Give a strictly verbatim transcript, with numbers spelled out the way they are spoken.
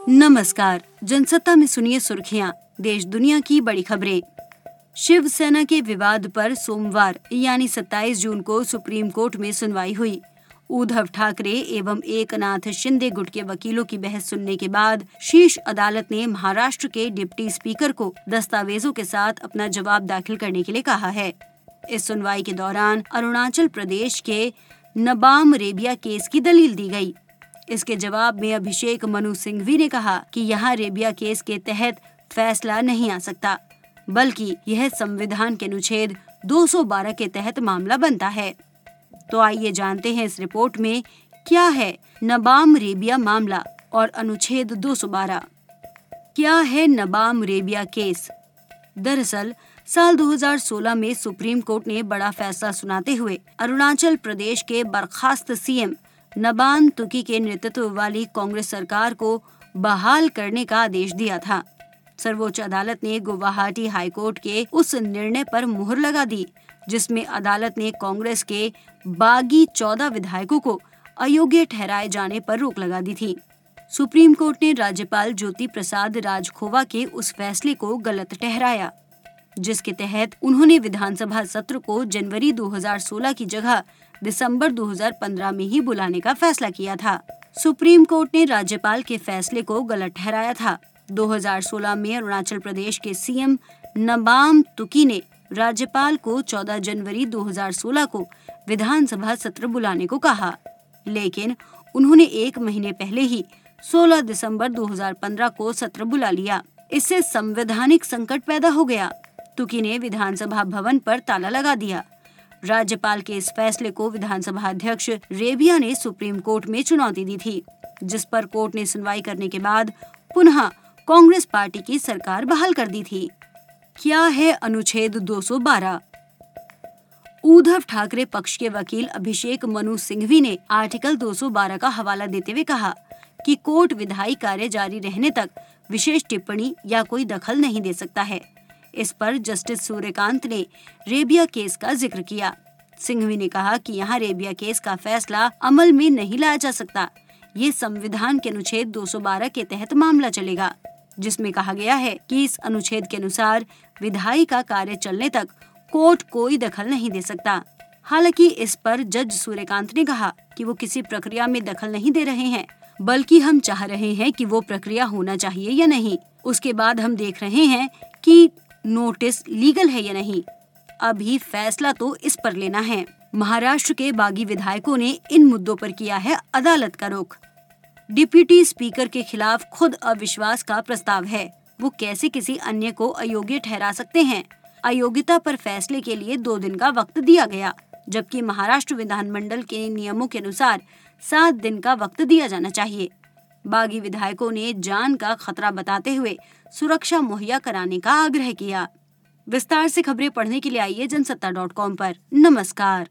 नमस्कार। जनसत्ता में सुनिए सुर्खियां, देश दुनिया की बड़ी खबरें। शिवसेना के विवाद पर सोमवार यानी सत्ताईस जून को सुप्रीम कोर्ट में सुनवाई हुई। उद्धव ठाकरे एवं एकनाथ शिंदे गुट के वकीलों की बहस सुनने के बाद शीर्ष अदालत ने महाराष्ट्र के डिप्टी स्पीकर को दस्तावेजों के साथ अपना जवाब दाखिल करने के लिए कहा है। इस सुनवाई के दौरान अरुणाचल प्रदेश के नबाम रेबिया केस की दलील दी गई। इसके जवाब में अभिषेक मनु सिंघवी ने कहा कि यहाँ रेबिया केस के तहत फैसला नहीं आ सकता, बल्कि यह संविधान के अनुच्छेद दो सौ बारह के तहत मामला बनता है। तो आइए जानते हैं इस रिपोर्ट में क्या है नबाम रेबिया मामला और अनुच्छेद दो सौ बारह। क्या है नबाम रेबिया केस? दरअसल साल दो हज़ार सोलह में सुप्रीम कोर्ट ने बड़ा फैसला सुनाते हुए अरुणाचल प्रदेश के बर्खास्त सीएम नबाम तुकी के नेतृत्व वाली कांग्रेस सरकार को बहाल करने का आदेश दिया था। सर्वोच्च अदालत ने गुवाहाटी हाईकोर्ट के उस निर्णय पर मुहर लगा दी, जिसमें अदालत ने कांग्रेस के बागी चौदह विधायकों को अयोग्य ठहराए जाने पर रोक लगा दी थी। सुप्रीम कोर्ट ने राज्यपाल ज्योति प्रसाद राजखोवा के उस फैसले को गलत ठहराया, जिसके तहत उन्होंने विधानसभा सत्र को जनवरी दो हज़ार सोलह की जगह दिसंबर दो हज़ार पंद्रह में ही बुलाने का फैसला किया था। सुप्रीम कोर्ट ने राज्यपाल के फैसले को गलत ठहराया था। दो हज़ार सोलह में अरुणाचल प्रदेश के सीएम नबाम तुकी ने राज्यपाल को चौदह जनवरी दो हज़ार सोलह को विधानसभा सत्र बुलाने को कहा, लेकिन उन्होंने एक महीने पहले ही सोलह दिसंबर दो हज़ार पंद्रह को सत्र बुला लिया। इससे संवैधानिक संकट पैदा हो गया। तुकी ने विधानसभा भवन पर ताला लगा दिया। राज्यपाल के इस फैसले को विधानसभा अध्यक्ष रेबिया ने सुप्रीम कोर्ट में चुनौती दी थी, जिस पर कोर्ट ने सुनवाई करने के बाद पुनः कांग्रेस पार्टी की सरकार बहाल कर दी थी। क्या है अनुच्छेद दो सौ बारह? उद्धव ठाकरे पक्ष के वकील अभिषेक मनु सिंघवी ने आर्टिकल दो सौ बारह का हवाला देते हुए कहा कि कोर्ट विधायी कार्य जारी रहने तक विशेष टिप्पणी या कोई दखल नहीं दे सकता है। इस पर जस्टिस सूर्यकांत ने रेबिया केस का जिक्र किया। सिंघवी ने कहा कि यहाँ रेबिया केस का फैसला अमल में नहीं लाया जा सकता। ये संविधान के अनुच्छेद दो सौ बारह के तहत मामला चलेगा, जिसमें कहा गया है कि इस अनुच्छेद के अनुसार विधायी का कार्य चलने तक कोर्ट कोई दखल नहीं दे सकता। हालांकि इस पर जज सूर्यकांत ने कहा कि वो किसी प्रक्रिया में दखल नहीं दे रहे हैं, बल्कि हम चाह रहे हैं कि वो प्रक्रिया होना चाहिए या नहीं। उसके बाद हम देख रहे हैं कि नोटिस लीगल है या नहीं। अभी फैसला तो इस पर लेना है। महाराष्ट्र के बागी विधायकों ने इन मुद्दों पर किया है अदालत का रुख। डिप्टी स्पीकर के खिलाफ खुद अविश्वास का प्रस्ताव है। वो कैसे किसी अन्य को अयोग्य ठहरा सकते हैं? अयोग्यता पर फैसले के लिए दो दिन का वक्त दिया गया, जबकि महाराष्ट्र विधानमंडल के नियमों के अनुसार सात दिन का वक्त दिया जाना चाहिए। बागी विधायकों ने जान का खतरा बताते हुए सुरक्षा मुहैया कराने का आग्रह किया। विस्तार से खबरें पढ़ने के लिए आइए जनसत्ता डॉट कॉम पर। नमस्कार।